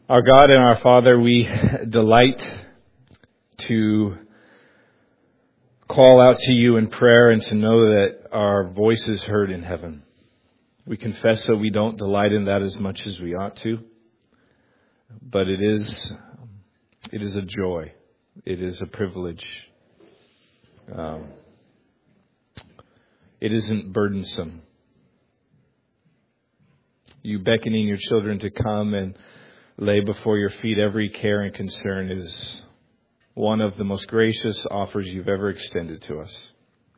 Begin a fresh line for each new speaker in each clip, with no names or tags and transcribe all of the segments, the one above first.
Our God and our Father, we delight to call out to you in prayer and to know that our voice is heard in heaven. We confess that we don't delight in that as much as we ought to, but it is a joy. It is a privilege. It isn't burdensome. You beckoning your children to come and lay before your feet every care and concern is one of the most gracious offers you've ever extended to us.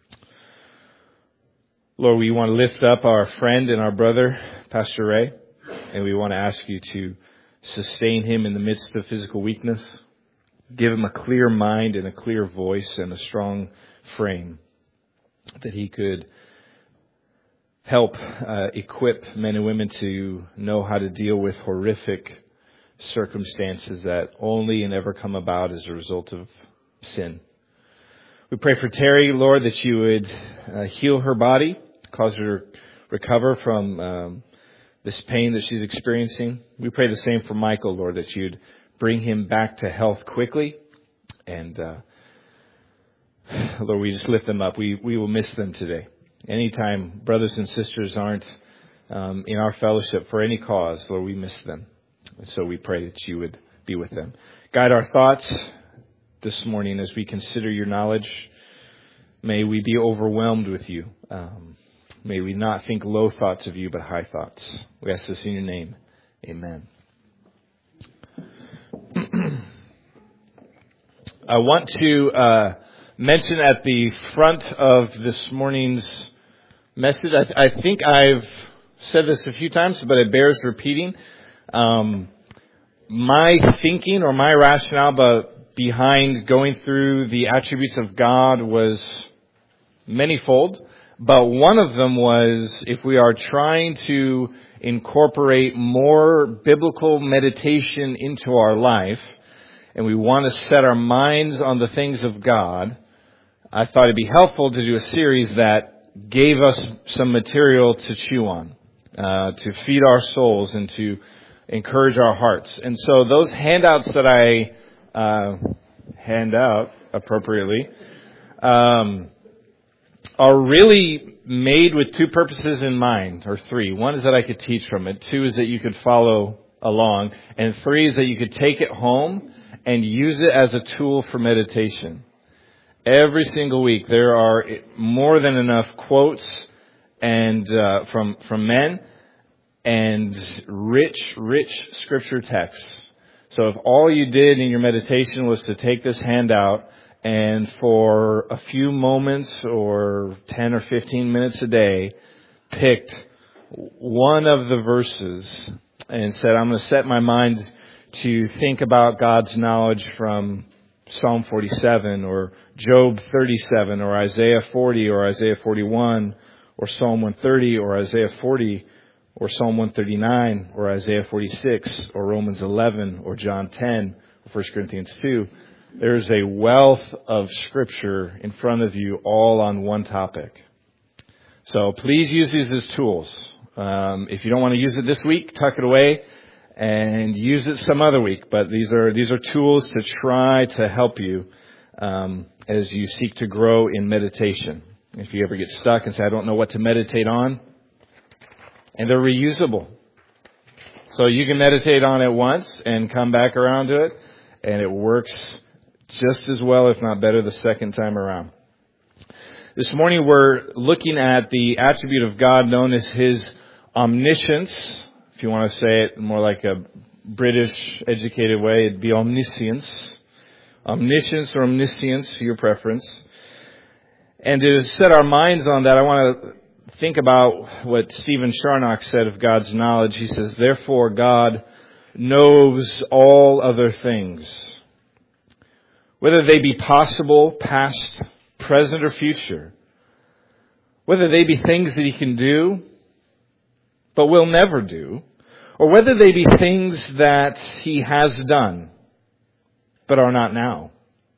Lord, we want to lift up our friend and our brother, Pastor Ray, and we want to ask you to sustain him in the midst of physical weakness. Give him a clear mind and a clear voice and a strong frame that he could help equip men and women to know how to deal with horrific circumstances that only and ever come about as a result of sin. We pray for Terry, Lord, that you would heal her body, cause her to recover from this pain that she's experiencing. We pray the same for Michael, Lord, that you'd bring him back to health quickly. And Lord, we just lift them up. We will miss them today. Anytime brothers and sisters aren't in our fellowship for any cause, Lord, we miss them. And so we pray that you would be with them. Guide our thoughts this morning as we consider your knowledge. May we be overwhelmed with you. May we not think low thoughts of you, but high thoughts. We ask this in your name. Amen. I want to mention at the front of this morning's message, I think I've said this a few times, but it bears repeating. My thinking or my rationale behind going through the attributes of God was manifold, but one of them was if we are trying to incorporate more biblical meditation into our life and we want to set our minds on the things of God, I thought it'd be helpful to do a series that gave us some material to chew on, to feed our souls and to encourage our hearts. And so those handouts that I hand out appropriately are really made with two purposes in mind, or three. One is that I could teach from it. Two is that you could follow along. And three is that you could take it home and use it as a tool for meditation. Every single week there are more than enough quotes and from men and rich scripture texts. So if all you did in your meditation was to take this handout and for a few moments or 10 or 15 minutes a day picked one of the verses and said, I'm going to set my mind to think about God's knowledge from Psalm 47 or Job 37 or Isaiah 40 or Isaiah 41 or Psalm 130 or Isaiah 40 or Psalm 139 or Isaiah 46 or Romans 11 or John 10 or 1 Corinthians 2. There's a wealth of scripture in front of you all on one topic. So please use these as tools. If you don't want to use it this week, tuck it away and use it some other week. But these are tools to try to help you as you seek to grow in meditation. If you ever get stuck and say, I don't know what to meditate on, and they're reusable. So you can meditate on it once and come back around to it, and it works just as well, if not better, the second time around. This morning we're looking at the attribute of God known as His omniscience. If you want to say it more like a British educated way, it'd be omniscience. Omniscience or omniscience, your preference. And to set our minds on that, I want to think about what Stephen Charnock said of God's knowledge. He says, therefore God knows all other things, whether they be possible, past, present, or future, whether they be things that He can do, but will never do, or whether they be things that He has done, but are not now.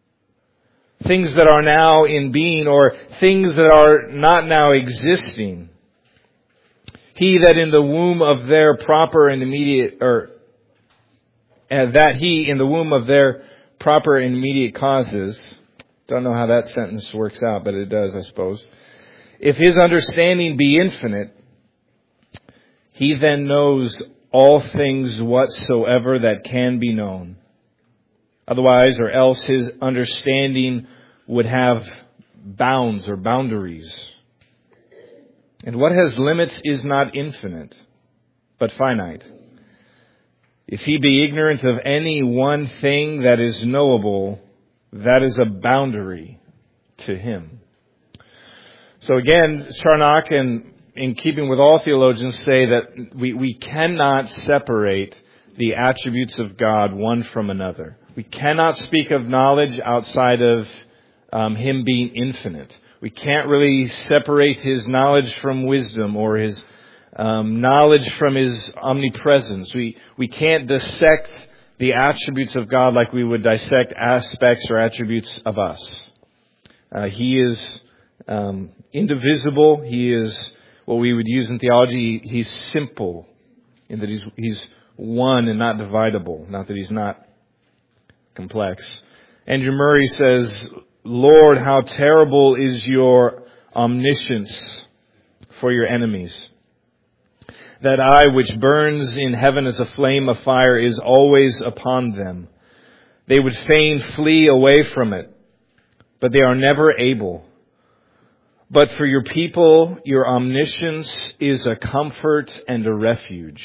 Things that are now in being, or things that are not now existing. He that in the womb of their proper and immediate, and that he, in the womb of their proper and immediate causes, don't know how that sentence works out, but it does, I suppose. If his understanding be infinite, he then knows all things whatsoever that can be known. Otherwise, or else his understanding would have bounds or boundaries. And what has limits is not infinite, but finite. If he be ignorant of any one thing that is knowable, that is a boundary to him. So again, Charnock, in keeping with all theologians, say that we cannot separate the attributes of God one from another. We cannot speak of knowledge outside of him being infinite. We can't really separate his knowledge from wisdom or his knowledge from his omnipresence. We can't dissect the attributes of God like we would dissect aspects or attributes of us. He is indivisible. He is what we would use in theology. He's simple in that he's one and not dividable. Not that he's not complex. Andrew Murray says, Lord, how terrible is your omniscience for your enemies. That eye which burns in heaven as a flame of fire is always upon them. They would fain flee away from it, but they are never able. But for your people, your omniscience is a comfort and a refuge.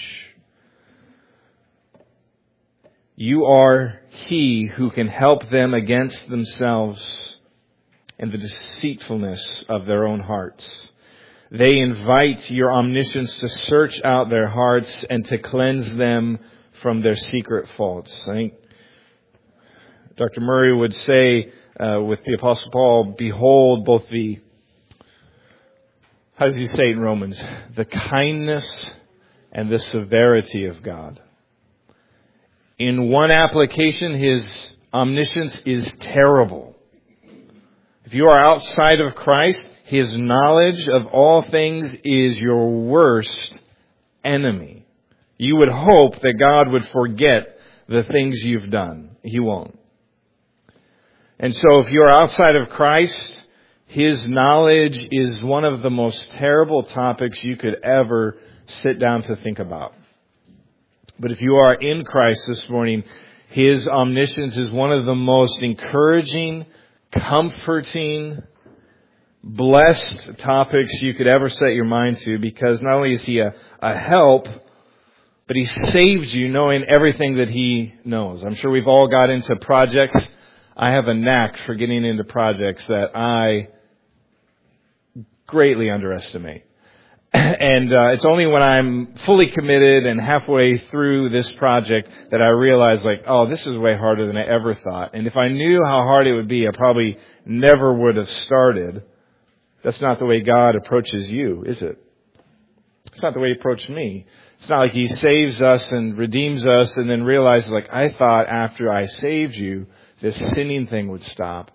You are He who can help them against themselves and the deceitfulness of their own hearts. They invite your omniscience to search out their hearts and to cleanse them from their secret faults. I think Dr. Murray would say with the Apostle Paul, behold both the, how does he say it in Romans? The kindness and the severity of God. In one application, his omniscience is terrible. If you are outside of Christ, his knowledge of all things is your worst enemy. You would hope that God would forget the things you've done. He won't. And so if you're outside of Christ, his knowledge is one of the most terrible topics you could ever sit down to think about. But if you are in Christ this morning, his omniscience is one of the most encouraging, comforting, blessed topics you could ever set your mind to, because not only is he a help, but he saves you knowing everything that he knows. I'm sure we've all got into projects. I have a knack for getting into projects that I greatly underestimate. And it's only when I'm fully committed and halfway through this project that I realize, like, oh, this is way harder than I ever thought. And if I knew how hard it would be, I probably never would have started. That's not the way God approaches you, is it? It's not the way he approached me. It's not like he saves us and redeems us and then realizes, like, I thought after I saved you, this sinning thing would stop.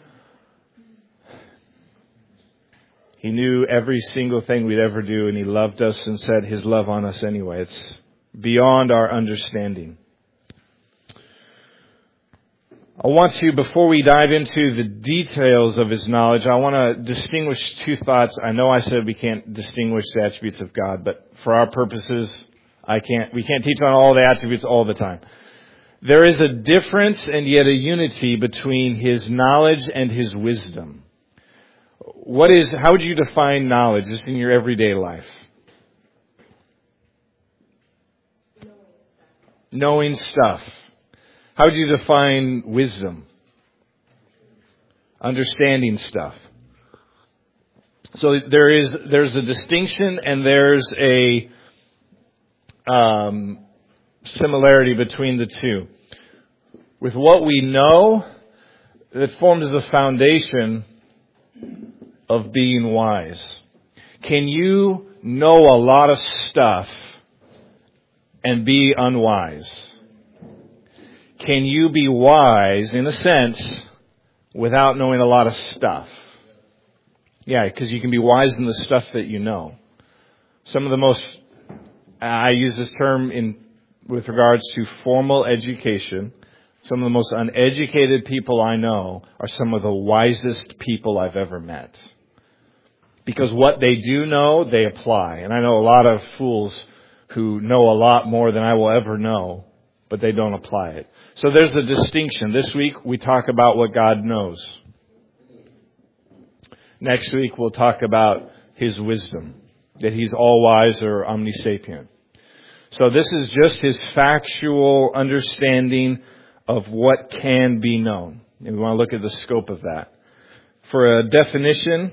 He knew every single thing we'd ever do, and he loved us and set his love on us anyway. It's beyond our understanding. I want to, before we dive into the details of his knowledge, I want to distinguish two thoughts. I know I said we can't distinguish the attributes of God, but for our purposes, we can't teach on all the attributes all the time. There is a difference and yet a unity between his knowledge and his wisdom. How would you define knowledge just in your everyday life? Knowing stuff. How would you define wisdom? Understanding stuff. So there's a distinction and there's a similarity between the two. With what we know, it forms the foundation of being wise. Can you know a lot of stuff and be unwise? Can you be wise, in a sense, without knowing a lot of stuff? Yeah, because you can be wise in the stuff that you know. Some of the most, I use this term in with regards to formal education, some of the most uneducated people I know are some of the wisest people I've ever met. Because what they do know, they apply. And I know a lot of fools who know a lot more than I will ever know, but they don't apply it. So there's the distinction. This week we talk about what God knows. Next week we'll talk about His wisdom, that He's all-wise or omnisapient. So this is just His factual understanding of what can be known. And we want to look at the scope of that. For a definition,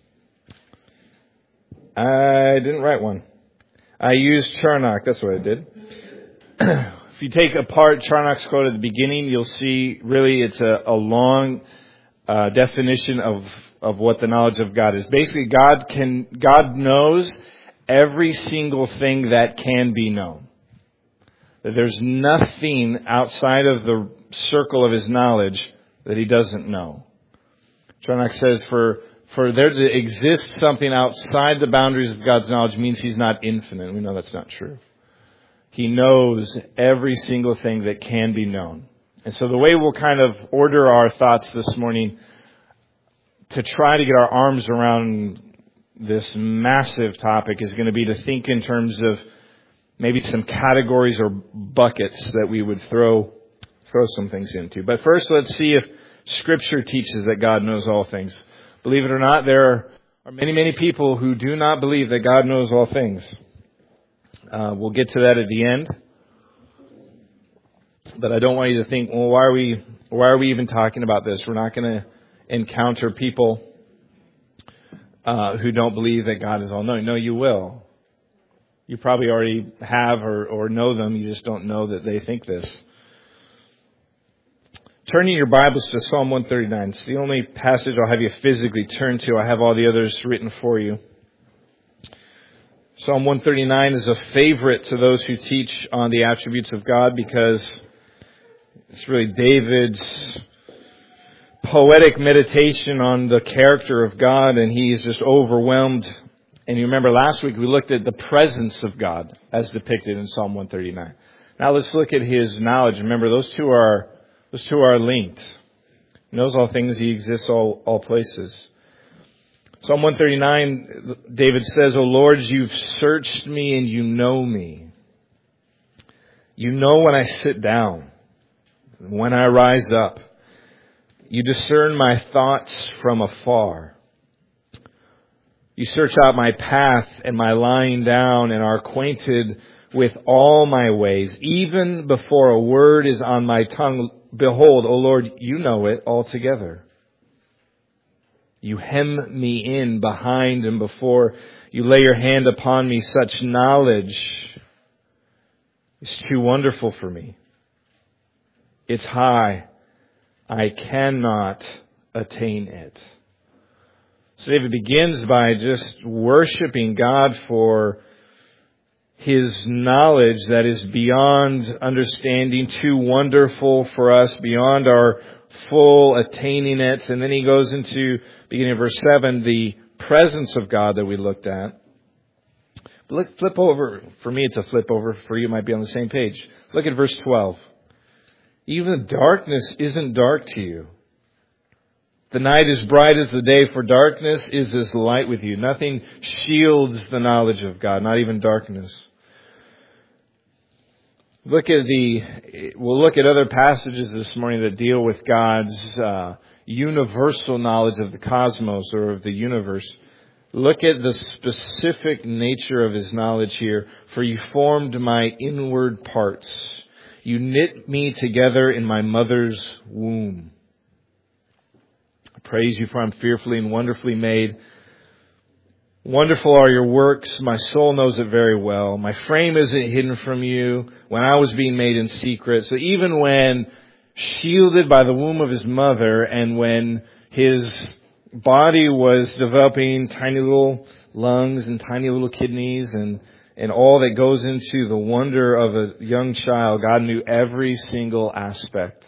I didn't write one. I used Charnock. That's what I did. If you take apart Charnock's quote at the beginning, you'll see really it's a long definition of what the knowledge of God is. Basically, God knows every single thing that can be known. That there's nothing outside of the circle of His knowledge that He doesn't know. Charnock says for there to exist something outside the boundaries of God's knowledge means He's not infinite. We know that's not true. He knows every single thing that can be known. And so the way we'll kind of order our thoughts this morning to try to get our arms around this massive topic is going to be to think in terms of maybe some categories or buckets that we would throw some things into. But first, let's see if Scripture teaches that God knows all things. Believe it or not, there are many, many people who do not believe that God knows all things. We'll get to that at the end. But I don't want you to think, well, why are we even talking about this? We're not going to encounter people who don't believe that God is all-knowing. No, you will. You probably already have or know them. You just don't know that they think this. Turning your Bibles to Psalm 139. It's the only passage I'll have you physically turn to. I have all the others written for you. Psalm 139 is a favorite to those who teach on the attributes of God because it's really David's poetic meditation on the character of God, and he is just overwhelmed. And you remember last week we looked at the presence of God as depicted in Psalm 139. Now let's look at His knowledge. Remember, those two are linked. He knows all things. He exists all places. Psalm 139, David says, O Lord, you've searched me and you know me. You know when I sit down, when I rise up. You discern my thoughts from afar. You search out my path and my lying down and are acquainted with all my ways. Even before a word is on my tongue, behold, O Lord, you know it altogether. You hem me in behind and before. You lay your hand upon me. Such knowledge is too wonderful for me. It's high. I cannot attain it. So David begins by just worshiping God for His knowledge that is beyond understanding, too wonderful for us, beyond our full attaining it. And then he goes into, beginning of verse 7, the presence of God that we looked at. Flip over. For me, it's a flip over. For you, it might be on the same page. Look at verse 12. Even the darkness isn't dark to you. The night is bright as the day, for darkness is as light with you. Nothing shields the knowledge of God, not even darkness. We'll look at other passages this morning that deal with God's universal knowledge of the cosmos or of the universe. Look at the specific nature of His knowledge here. For you formed my inward parts. You knit me together in my mother's womb. I praise you, for I'm fearfully and wonderfully made. Wonderful are your works. My soul knows it very well. My frame isn't hidden from you when I was being made in secret. So even when shielded by the womb of his mother and when his body was developing tiny little lungs and tiny little kidneys and all that goes into the wonder of a young child, God knew every single aspect.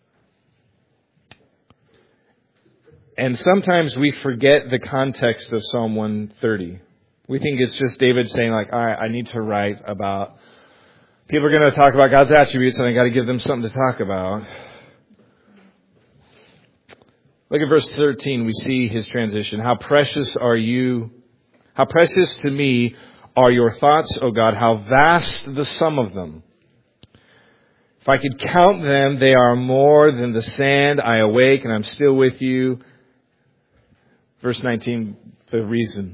And sometimes we forget the context of Psalm 130. We think it's just David saying like, all right, I need to write about People are going to talk about God's attributes, and I got to give them something to talk about. Look at verse 13. We see his transition. How precious are you? How precious to me are your thoughts, O God. How vast the sum of them. If I could count them, they are more than the sand. I awake and I'm still with you. Verse 19, the reason.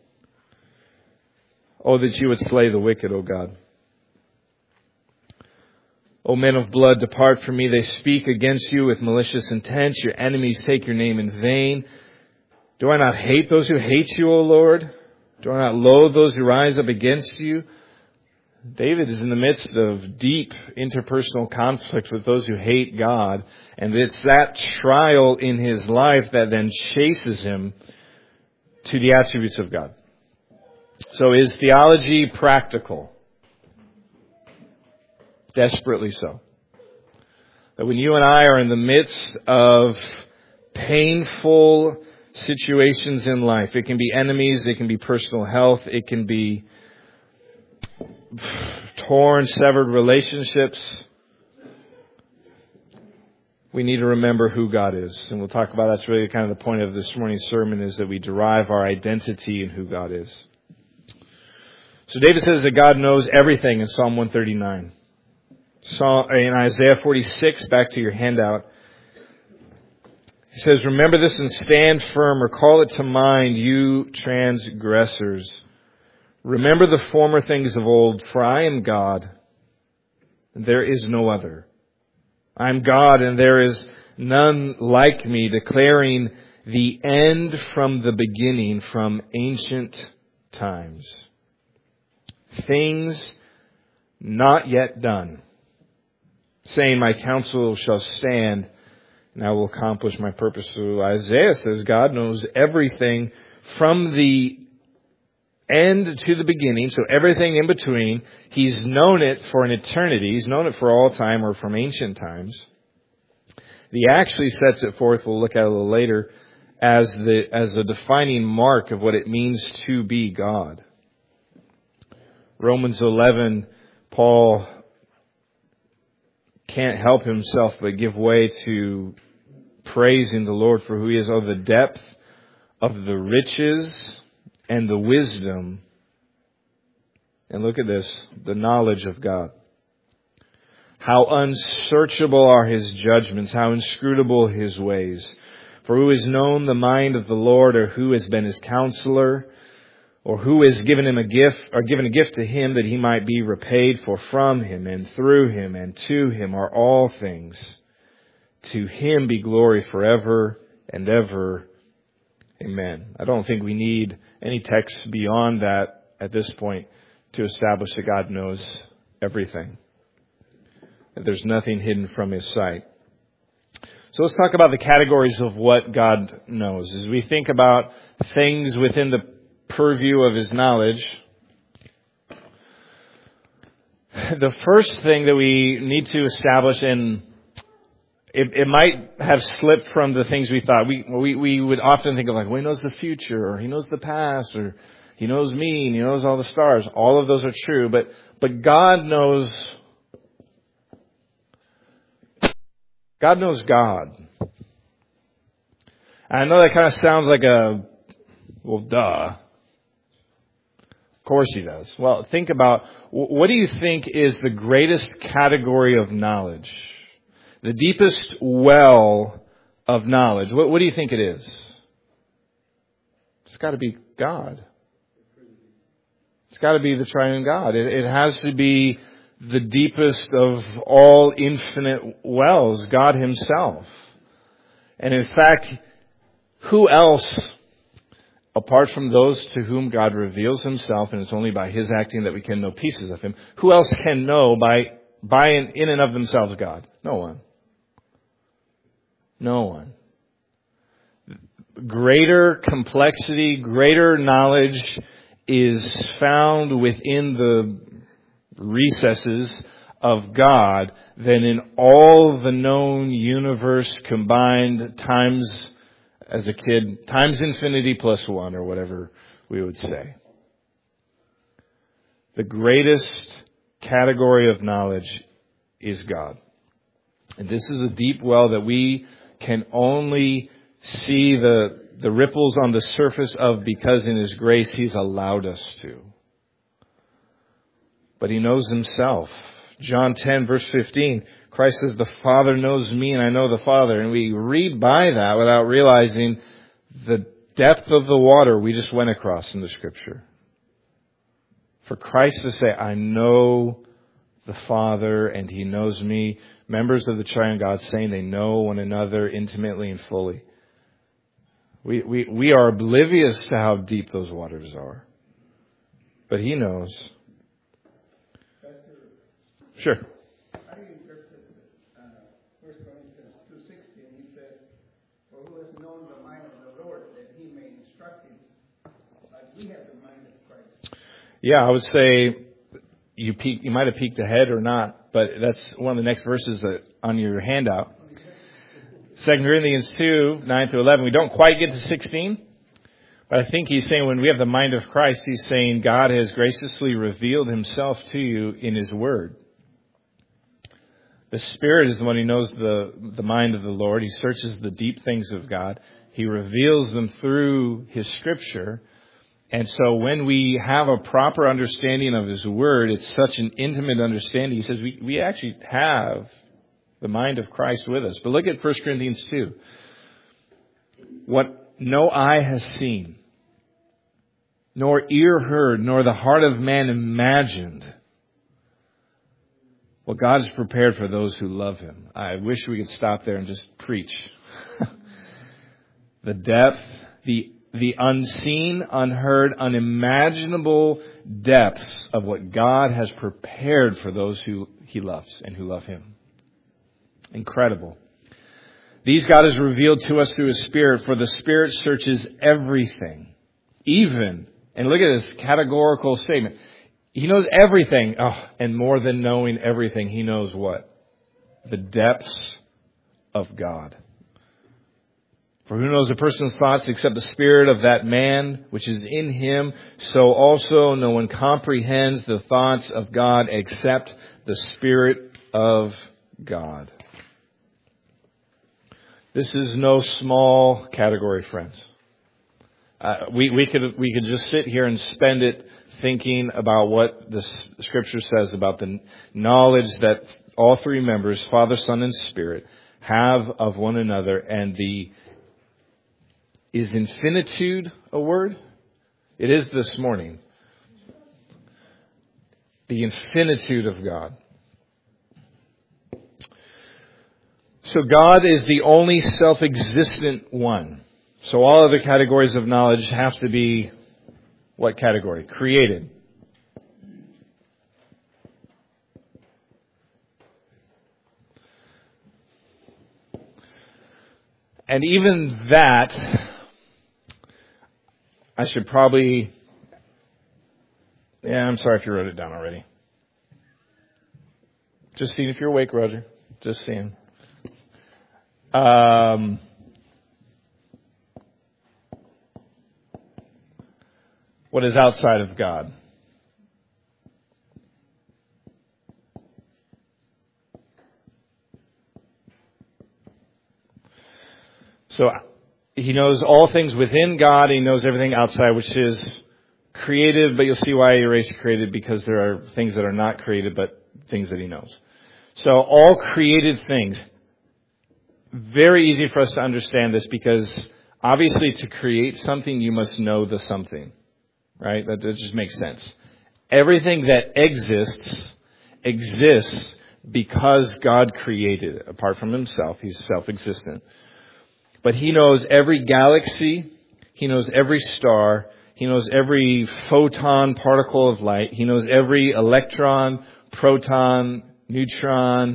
Oh, that you would slay the wicked, O God. O men of blood, depart from me. They speak against you with malicious intent. Your enemies take your name in vain. Do I not hate those who hate you, O Lord? Do I not loathe those who rise up against you? David is in the midst of deep interpersonal conflict with those who hate God. And it's that trial in his life that then chases him to the attributes of God. So is theology practical? Desperately so. That when you and I are in the midst of painful situations in life, it can be enemies, it can be personal health, it can be torn, severed relationships, we need to remember who God is. And we'll talk about that's really kind of the point of this morning's sermon, is that we derive our identity in who God is. So David says that God knows everything in Psalm 139. In Isaiah 46, back to your handout, he says, remember this and stand firm, or call it to mind, you transgressors. Remember the former things of old, for I am God, and there is no other. I am God, and there is none like me, declaring the end from the beginning, from ancient times. Things not yet done, saying my counsel shall stand, and I will accomplish my purpose. So Isaiah says God knows everything from the end to the beginning, so everything in between. He's known it for an eternity. He's known it for all time, or from ancient times. He actually sets it forth, we'll look at it a little later, as a defining mark of what it means to be God. Romans 11, Paul can't help himself but give way to praising the Lord for who he is. Oh, the depth of the riches and the wisdom. And look at this, the knowledge of God. How unsearchable are his judgments, how inscrutable his ways. For who has known the mind of the Lord, or who has been his counselor, or who has given him a gift, or given a gift to him that he might be repaid? For from him and through him and to him are all things. To him be glory forever and ever. Amen. I don't think we need any text beyond that at this point to establish that God knows everything. That there's nothing hidden from his sight. So let's talk about the categories of what God knows. As we think about things within the purview of his knowledge, the first thing that we need to establish, and it might have slipped from the things we thought. We would often think of like, well, he knows the future, or he knows the past, or he knows me, and he knows all the stars. All of those are true, but God knows God. And I know that kind of sounds like duh. Of course he does. Well, think about, what do you think is the greatest category of knowledge? The deepest well of knowledge. What do you think it is? It's got to be God. It's got to be the triune God. It has to be the deepest of all infinite wells, God himself. And in fact, who else, apart from those to whom God reveals himself, and it's only by his acting that we can know pieces of him, who else can know by in and of themselves God? No one. No one. Greater complexity, greater knowledge is found within the recesses of God than in all the known universe combined times, as a kid, times infinity plus one, or whatever we would say. The greatest category of knowledge is God. And this is a deep well that we can only see the ripples on the surface of because in His grace He's allowed us to. But He knows Himself. John 10 verse 15, Christ says, the Father knows me and I know the Father. And we read by that without realizing the depth of the water we just went across in the Scripture. For Christ to say, I know the Father and He knows me. Members of the Triune God saying they know one another intimately and fully. We are oblivious to how deep those waters are. But He knows. Sure.
I interpret 1 Corinthians 2:16. He says, "For who has known the mind of the Lord that He may instruct him?" Like we have the mind of Christ.
Yeah, I would say you might have peeked ahead or not, but that's one of the next verses on your handout. 2 Corinthians 2, 9-11. We don't quite get to 16, but I think he's saying when we have the mind of Christ, he's saying God has graciously revealed Himself to you in His Word. The Spirit is the one who knows the mind of the Lord. He searches the deep things of God. He reveals them through His Scripture. And so when we have a proper understanding of His Word, it's such an intimate understanding. He says we actually have the mind of Christ with us. But look at 1 Corinthians 2. What no eye has seen, nor ear heard, nor the heart of man imagined, what God has prepared for those who love Him. I wish we could stop there and just preach. The depth, the unseen, unheard, unimaginable depths of what God has prepared for those who He loves and who love Him. Incredible. These God has revealed to us through His Spirit, for the Spirit searches everything. Even, and look at this categorical statement, He knows everything. Oh, and more than knowing everything, He knows what? The depths of God. For who knows a person's thoughts except the spirit of that man which is in him? So also no one comprehends the thoughts of God except the Spirit of God. This is no small category, friends. We could just sit here and spend it thinking about what the Scripture says about the knowledge that all three members, Father, Son, and Spirit, have of one another. And is infinitude a word? It is this morning. The infinitude of God. So God is the only self-existent one. So all other categories of knowledge have to be what category? Created. And even that, I should probably... Yeah, I'm sorry if you wrote it down already. Just seeing if you're awake, Roger. Just seeing. What is outside of God? So He knows all things within God. He knows everything outside, which is created, but you'll see why He erased created, because there are things that are not created, but things that He knows. So all created things. Very easy for us to understand this, because obviously to create something, you must know the something. Right? That just makes sense. Everything that exists because God created it. Apart from Himself, He's self-existent. But He knows every galaxy. He knows every star. He knows every photon, particle of light. He knows every electron, proton, neutron,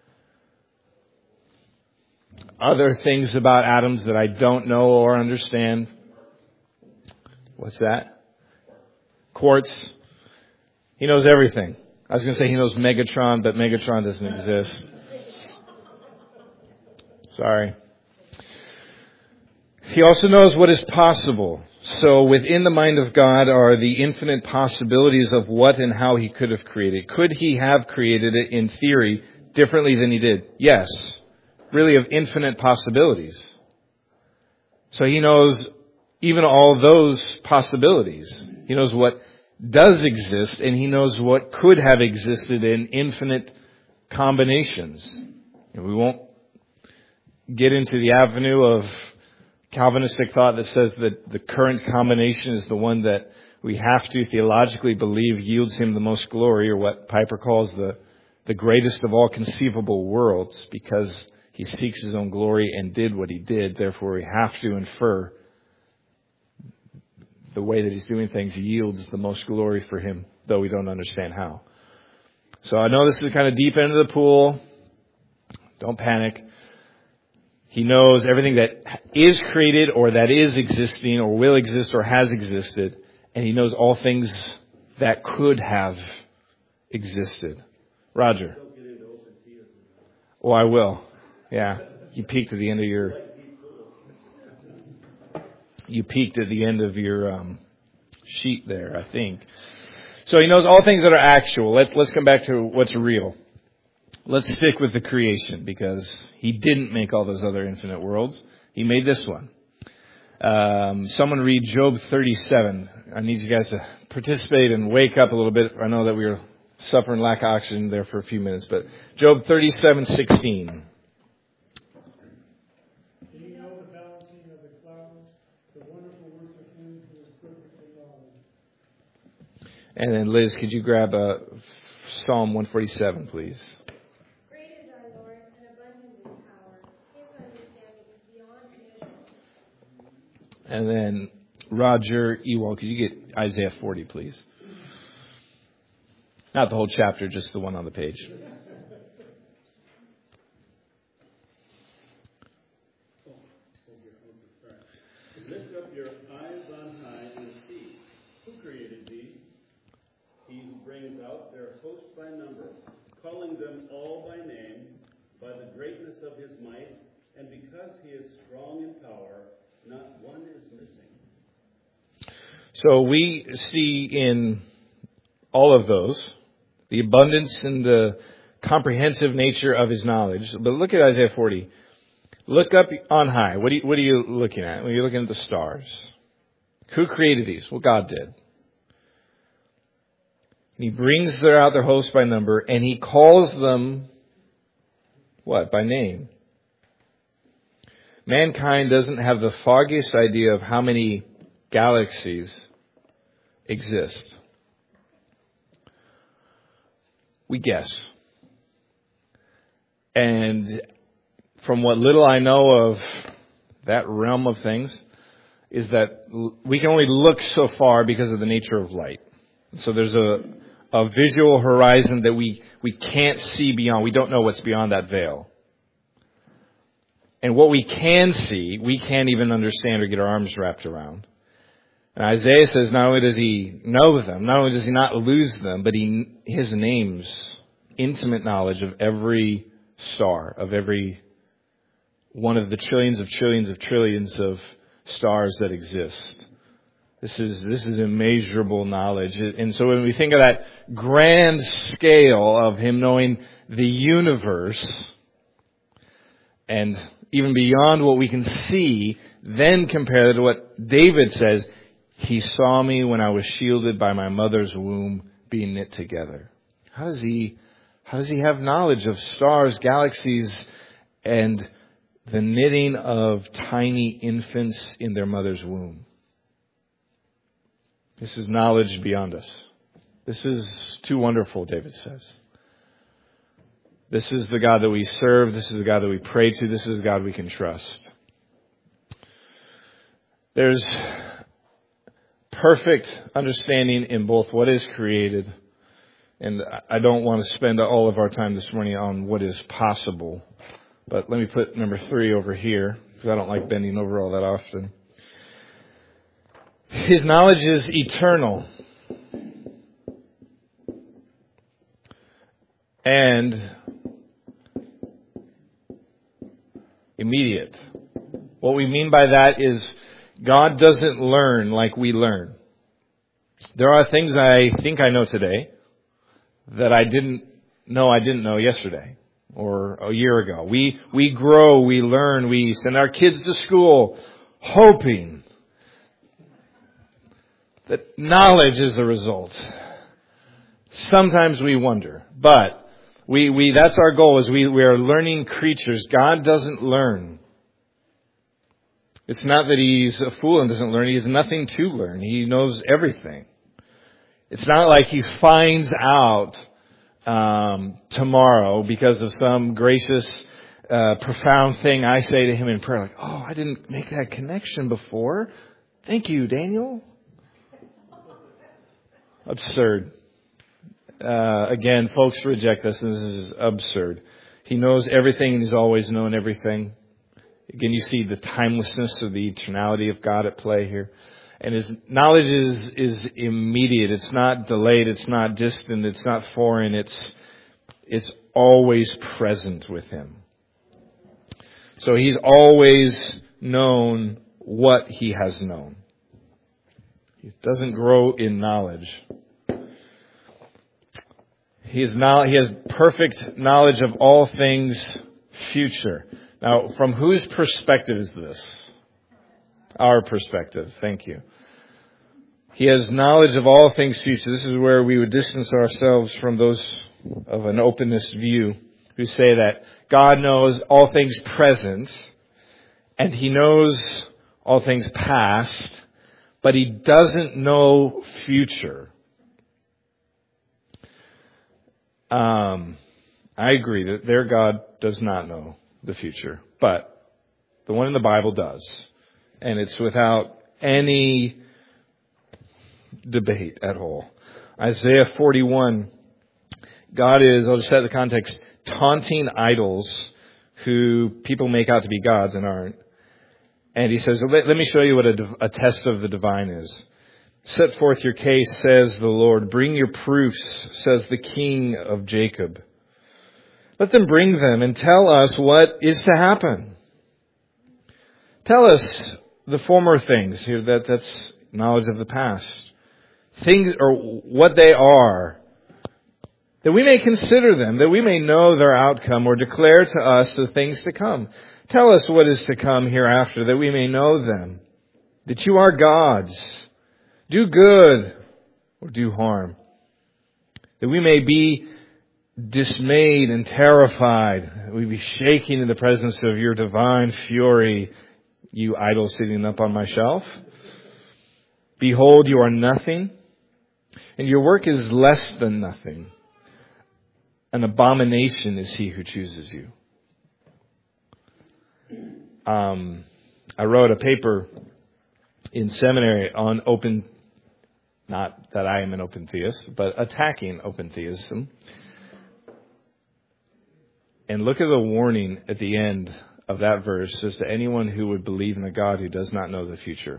other things about atoms that I don't know or understand. What's that? Quartz. He knows everything. I was going to say He knows Megatron, but Megatron doesn't exist. Sorry. He also knows what is possible. So within the mind of God are the infinite possibilities of what and how He could have created. Could He have created it in theory differently than He did? Yes. Really of infinite possibilities. So He knows even all those possibilities. He knows what does exist, and He knows what could have existed in infinite combinations. And we won't get into the avenue of Calvinistic thought that says that the current combination is the one that we have to theologically believe yields Him the most glory, or what Piper calls the greatest of all conceivable worlds, because He seeks His own glory and did what He did. Therefore, we have to infer the way that He's doing things yields the most glory for Him, though we don't understand how. So I know this is kind of deep into the pool. Don't panic. He knows everything that is created or that is existing or will exist or has existed. And He knows all things that could have existed. Roger. Oh, I will. Yeah. You peeked at the end of your sheet there, I think. So He knows all things that are actual. Let's come back to what's real. Let's stick with the creation, because He didn't make all those other infinite worlds. He made this one. Someone read Job 37. I need you guys to participate and wake up a little bit. I know that we were suffering lack of oxygen there for a few minutes, but Job 37:16.
Do you know the balancing of the clouds, the wonderful works of Him who is perfect in knowledge?
And then Liz, could you grab Psalm 147, please? And then Roger Ewald, could you get Isaiah 40, please? Not the whole chapter, just the one on the page.
Lift up your eyes on high and see. Who created these? He who brings out their host by number, calling them all by name, by the greatness of His might, and because He is strong in power, not one is missing.
So we see in all of those the abundance and the comprehensive nature of His knowledge. But look at Isaiah 40. Look up on high. What are you looking at? Well, you're looking at the stars. Who created these? Well, God did. And He brings out their host by number, and He calls them, what? By name. Mankind doesn't have the foggiest idea of how many galaxies exist. We guess. And from what little I know of that realm of things, is that we can only look so far because of the nature of light. So there's a visual horizon that we can't see beyond. We don't know what's beyond that veil. And what we can see, we can't even understand or get our arms wrapped around. And Isaiah says not only does He know them, not only does He not lose them, but His name's intimate knowledge of every star, of every one of the trillions of trillions of trillions of stars that exist. This is immeasurable knowledge. And so when we think of that grand scale of Him knowing the universe, and even beyond what we can see, then compare to what David says, He saw me when I was shielded by my mother's womb, being knit together. How does he have knowledge of stars, galaxies, and the knitting of tiny infants in their mother's womb? This is knowledge beyond us. This is too wonderful, David says. This is the God that we serve. This is the God that we pray to. This is the God we can trust. There's perfect understanding in both what is created, and I don't want to spend all of our time this morning on what is possible. But let me put number 3 over here, because I don't like bending over all that often. His knowledge is eternal. And immediate. What we mean by that is God doesn't learn like we learn. There are things I think I know today that I didn't know yesterday or a year ago. We grow, we learn, we send our kids to school hoping that knowledge is the result. Sometimes we wonder, but that's our goal, is we are learning creatures. God doesn't learn. It's not that He's a fool and doesn't learn. He has nothing to learn. He knows everything. It's not like He finds out tomorrow because of some gracious, profound thing I say to Him in prayer. Like, oh, I didn't make that connection before. Thank you, Daniel. Absurd. Again, folks reject this, and this is absurd. He knows everything, and He's always known everything. Again, you see the timelessness of the eternality of God at play here. And His knowledge is immediate. It's not delayed. It's not distant. It's not foreign. It's always present with Him. So He's always known what He has known. He doesn't grow in knowledge. He has perfect knowledge of all things future. Now, from whose perspective is this? Our perspective. Thank you. He has knowledge of all things future. This is where we would distance ourselves from those of an openness view who say that God knows all things present and He knows all things past, but He doesn't know future. I agree that their God does not know the future, but the one in the Bible does. And it's without any debate at all. Isaiah 41, God is, I'll just set the context, taunting idols who people make out to be gods and aren't. And He says, let me show you what a test of the divine is. Set forth your case, says the Lord. Bring your proofs, says the King of Jacob. Let them bring them and tell us what is to happen. Tell us the former things. Here, that's knowledge of the past. Things, or what they are. That we may consider them, that we may know their outcome, or declare to us the things to come. Tell us what is to come hereafter, that we may know them. That you are gods. Do good or do harm. That we may be dismayed and terrified. We be shaking in the presence of your divine fury, you idol sitting up on my shelf. Behold, you are nothing, and your work is less than nothing. An abomination is he who chooses you. I wrote a paper in seminary on not that I am an open theist, but attacking open theism. And look at the warning at the end of that verse. It says to anyone who would believe in a God who does not know the future.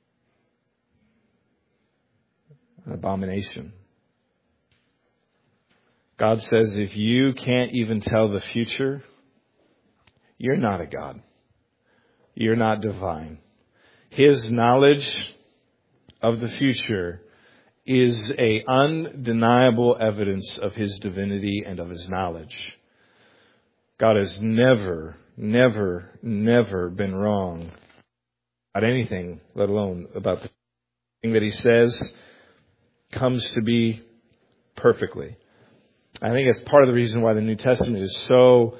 An abomination. God says if you can't even tell the future, you're not a God. You're not divine. His knowledge of the future is a undeniable evidence of His divinity and of His knowledge. God has never, never, never been wrong about anything, let alone about the thing that He says comes to be perfectly. I think it's part of the reason why the New Testament is so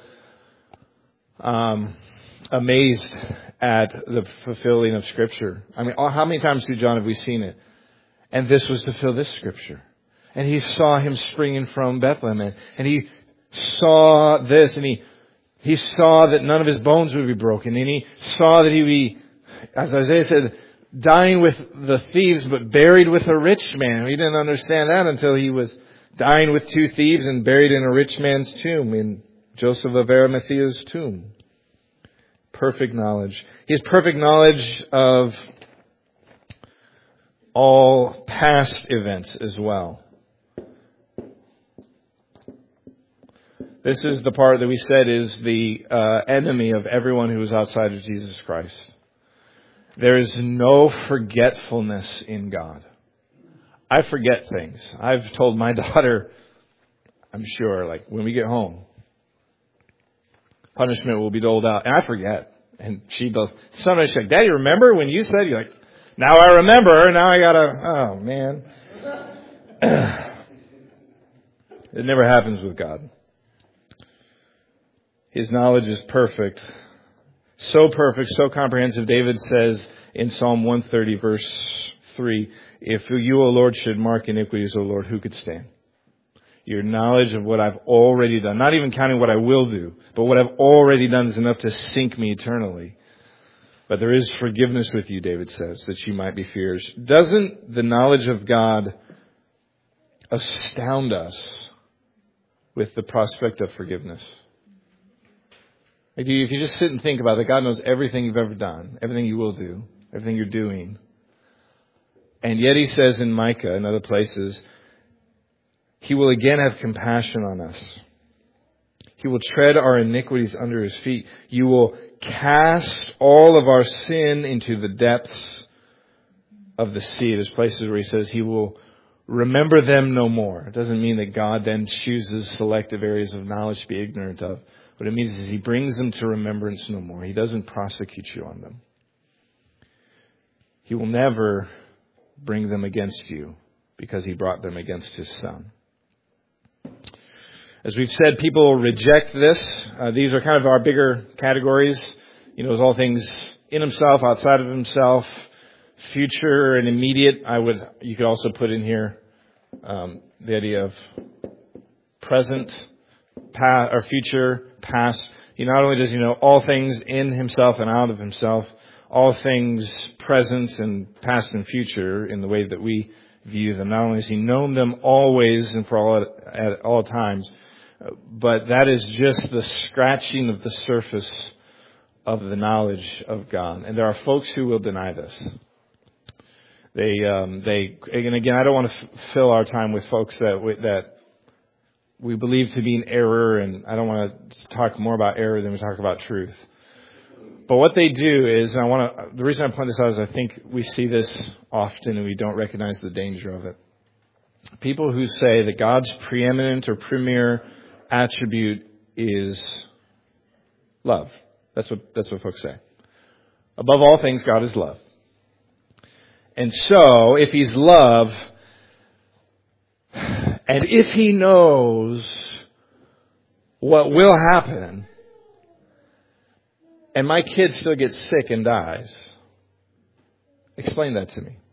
amazed at the fulfilling of Scripture. I mean, how many times through John have we seen it? And this was to fill this Scripture. And he saw Him springing from Bethlehem. And he saw this. And he saw that none of His bones would be broken. And he saw that He would be, as Isaiah said, dying with the thieves, but buried with a rich man. He didn't understand that until he was dying with two thieves and buried in a rich man's tomb, in Joseph of Arimathea's tomb. Perfect knowledge. He has perfect knowledge of all past events as well. This is the part that we said is the enemy of everyone who is outside of Jesus Christ. There is no forgetfulness in God. I forget things. I've told my daughter, I'm sure, like when we get home, punishment will be doled out. And I forget. And she does. Sometimes she's like, Daddy, remember when you said, you're like, now I remember. Now I gotta, oh man. It never happens with God. His knowledge is perfect. So perfect, so comprehensive. David says in Psalm 130 verse 3, if you, O Lord, should mark iniquities, O Lord, who could stand? Your knowledge of what I've already done, not even counting what I will do, but what I've already done is enough to sink me eternally. But there is forgiveness with you, David says, that you might be feared. Doesn't the knowledge of God astound us with the prospect of forgiveness? If you just sit and think about it, God knows everything you've ever done, everything you will do, everything you're doing. And yet he says in Micah and other places, he will again have compassion on us. He will tread our iniquities under his feet. You will cast all of our sin into the depths of the sea. There's places where he says he will remember them no more. It doesn't mean that God then chooses selective areas of knowledge to be ignorant of. What it means is he brings them to remembrance no more. He doesn't prosecute you on them. He will never bring them against you because he brought them against his Son. As we've said, people reject this. These are kind of our bigger categories. As all things in himself, outside of himself, future and immediate. You could also put in here the idea of present, past, or future, past. He not only does he know all things in himself and out of himself, all things present and past and future in the way that we view them. Not only has he known them always and for all at all times, but that is just the scratching of the surface of the knowledge of God. And there are folks who will deny this. And again, I don't want to fill our time with folks that we believe to be in error, and I don't want to talk more about error than we talk about truth. But what they do is, the reason I point this out is I think we see this often and we don't recognize the danger of it. People who say that God's preeminent or premier attribute is love. That's what folks say. Above all things, God is love. And so, if he's love, and if he knows what will happen, and my kid still gets sick and dies, explain that to me.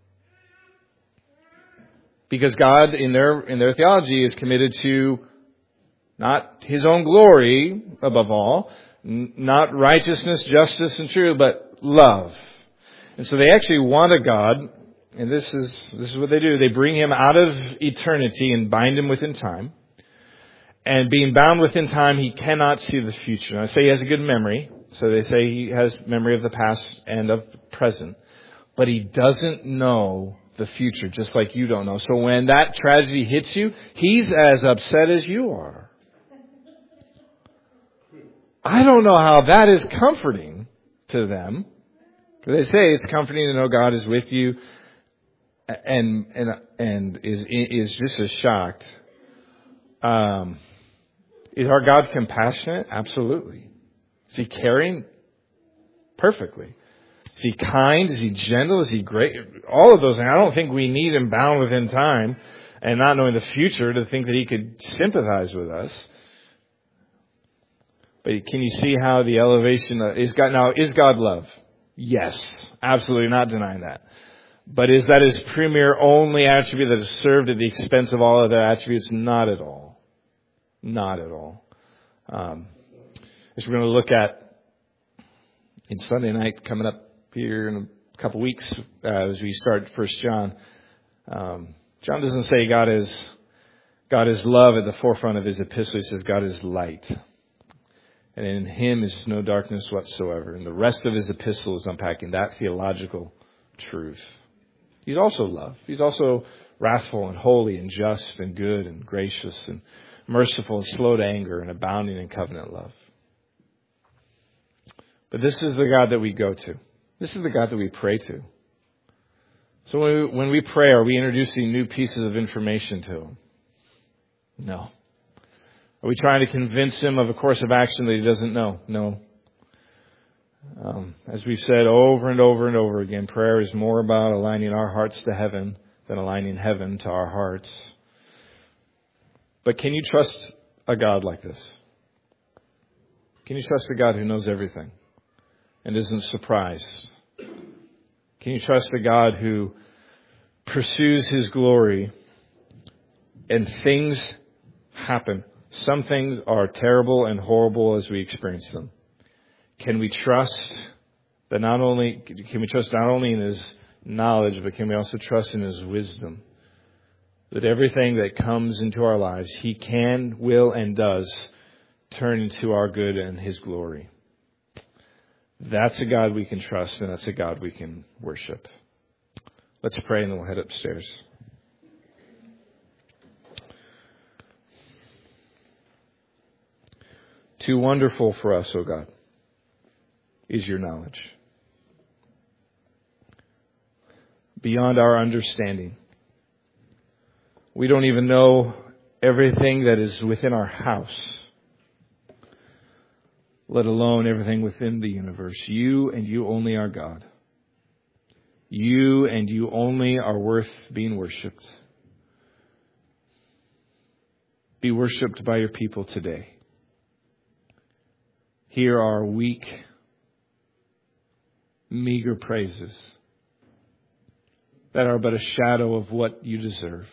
Because God, in their theology, is committed to not his own glory above all, not righteousness, justice, and truth, but love. And so they actually want a God, and this is what they do. They bring him out of eternity and bind him within time. And being bound within time, he cannot see the future. And I say he has a good memory. So they say he has memory of the past and of the present. But he doesn't know the future, just like you don't know. So when that tragedy hits you, he's as upset as you are. I don't know how that is comforting to them. They say it's comforting to know God is with you and is just as shocked. Is our God compassionate? Absolutely. Is he caring? Perfectly. Is he kind? Is he gentle? Is he great? All of those things. I don't think we need him bound within time and not knowing the future to think that he could sympathize with us. But can you see how the elevation is God love? Yes. Absolutely not denying that. But is that his premier only attribute that is served at the expense of all other attributes? Not at all. Not at all. As we're going to look at in Sunday night coming up here in a couple weeks as we start 1 John. John doesn't say God is love at the forefront of his epistle. He says God is light. And in him is no darkness whatsoever. And the rest of his epistle is unpacking that theological truth. He's also love. He's also wrathful and holy and just and good and gracious and merciful and slow to anger, and abounding in covenant love. But this is the God that we go to. This is the God that we pray to. So when we pray, are we introducing new pieces of information to Him? No. Are we trying to convince Him of a course of action that He doesn't know? No. As we've said over and over and over again, prayer is more about aligning our hearts to heaven than aligning heaven to our hearts. But can you trust a God like this? Can you trust a God who knows everything and isn't surprised? Can you trust a God who pursues His glory and things happen? Some things are terrible and horrible as we experience them. Can we trust that not only in His knowledge, but can we also trust in His wisdom? That everything that comes into our lives, He can, will, and does turn into our good and His glory. That's a God we can trust, and that's a God we can worship. Let's pray, and then we'll head upstairs. Too wonderful for us, O God, is your knowledge. Beyond our understanding. We don't even know everything that is within our house, let alone everything within the universe. You and you only are God. You and you only are worth being worshipped. Be worshipped by your people today. Hear our weak, meager praises that are but a shadow of what you deserve.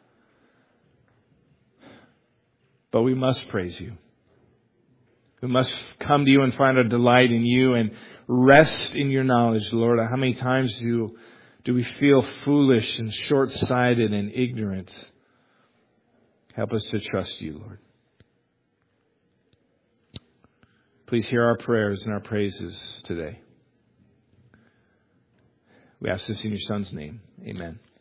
But we must praise you. We must come to you and find our delight in you and rest in your knowledge, Lord. How many times do we feel foolish and short-sighted and ignorant? Help us to trust you, Lord. Please hear our prayers and our praises today. We ask this in your Son's name. Amen.